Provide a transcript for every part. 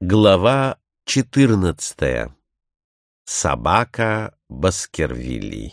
Глава 14. Собака Баскервилей.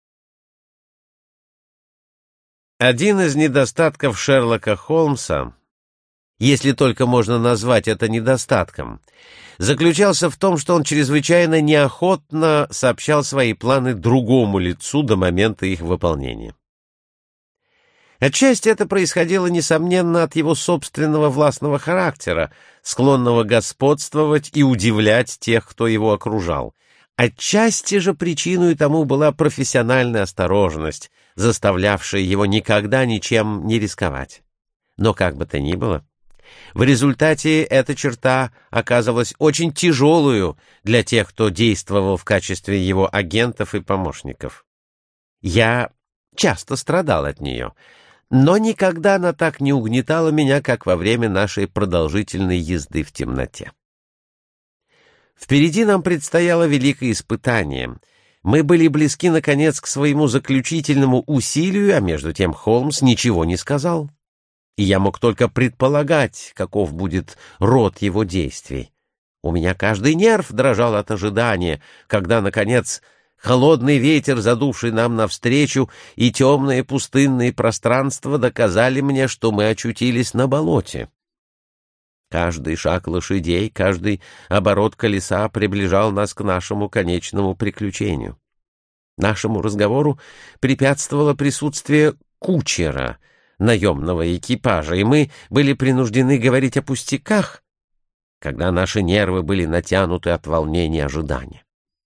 Один из недостатков Шерлока Холмса, если только можно назвать это недостатком, заключался в том, что он чрезвычайно неохотно сообщал свои планы другому лицу до момента их выполнения. Отчасти это происходило, несомненно, от его собственного властного характера, склонного господствовать и удивлять тех, кто его окружал. Отчасти же причиной тому была профессиональная осторожность, заставлявшая его никогда ничем не рисковать. Но как бы то ни было, в результате эта черта оказалась очень тяжелую для тех, кто действовал в качестве его агентов и помощников. Я часто страдал от нее, но никогда она так не угнетала меня, как во время нашей продолжительной езды в темноте. Впереди нам предстояло великое испытание. Мы были близки, наконец, к своему заключительному усилию, а между тем Холмс ничего не сказал. И я мог только предполагать, каков будет род его действий. У меня каждый нерв дрожал от ожидания, когда, наконец, холодный ветер, задувший нам навстречу, и темные пустынные пространства доказали мне, что мы очутились на болоте. Каждый шаг лошадей, каждый оборот колеса приближал нас к нашему конечному приключению. Нашему разговору препятствовало присутствие кучера, наемного экипажа, и мы были принуждены говорить о пустяках, когда наши нервы были натянуты от волнения ожидания.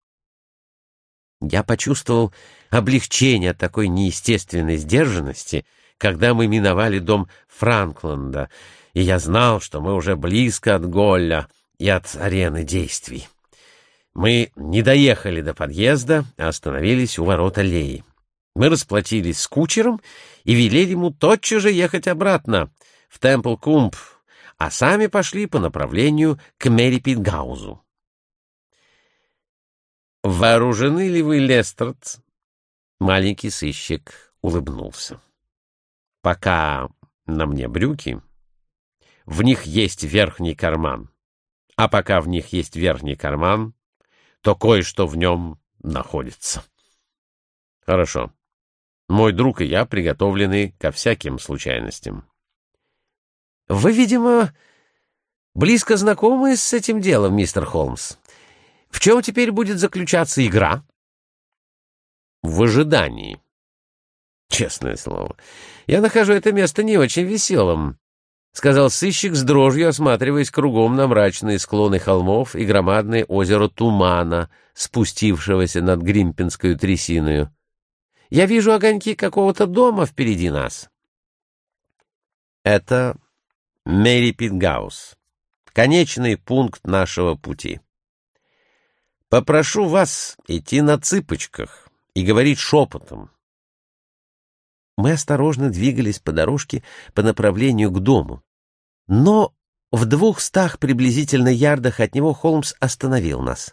Я почувствовал облегчение от такой неестественной сдержанности, когда мы миновали дом Франкланда, и я знал, что мы уже близко от Голля и от арены действий. Мы не доехали до подъезда, а остановились у ворот аллеи. Мы расплатились с кучером и велели ему тотчас же ехать обратно в Темпл-Кумб, а сами пошли по направлению к Мерипит-Гаузу. «Вооружены ли вы, Лестрад?» Маленький сыщик улыбнулся. «Пока на мне брюки, в них есть верхний карман, а пока в них есть верхний карман, то кое-что в нем находится». «Хорошо. Мой друг и я приготовлены ко всяким случайностям». «Вы, видимо, близко знакомы с этим делом, мистер Холмс. В чем теперь будет заключаться игра?» «В ожидании». «Честное слово, я нахожу это место не очень веселым», — сказал сыщик с дрожью, осматриваясь кругом на мрачные склоны холмов и громадное озеро тумана, спустившегося над Гримпинскую трясиною. «Я вижу огоньки какого-то дома впереди нас». «Это Мерипит-Гаус, конечный пункт нашего пути. Попрошу вас идти на цыпочках и говорить шепотом». Мы осторожно двигались по дорожке по направлению к дому, но в 200 приблизительно ярдах от него Холмс остановил нас.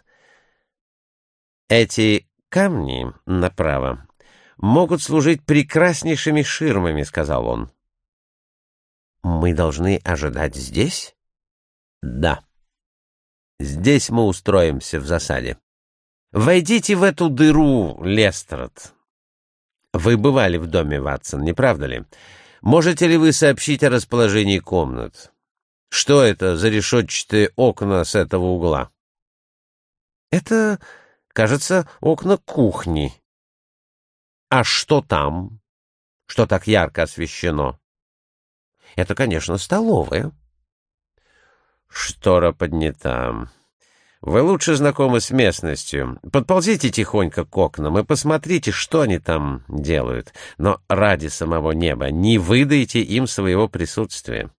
«Эти камни направо могут служить прекраснейшими ширмами», — сказал он. «Мы должны ожидать здесь?» «Да. Здесь мы устроимся в засаде. Войдите в эту дыру, Лестрад. Вы бывали в доме, Ватсон, не правда ли? Можете ли вы сообщить о расположении комнат? Что это за решетчатые окна с этого угла?» «Это, кажется, окна кухни». «А что там? Что так ярко освещено?» «Это, конечно, столовая». «Штора поднята. Вы лучше знакомы с местностью. Подползите тихонько к окнам и посмотрите, что они там делают. Но ради самого неба не выдайте им своего присутствия.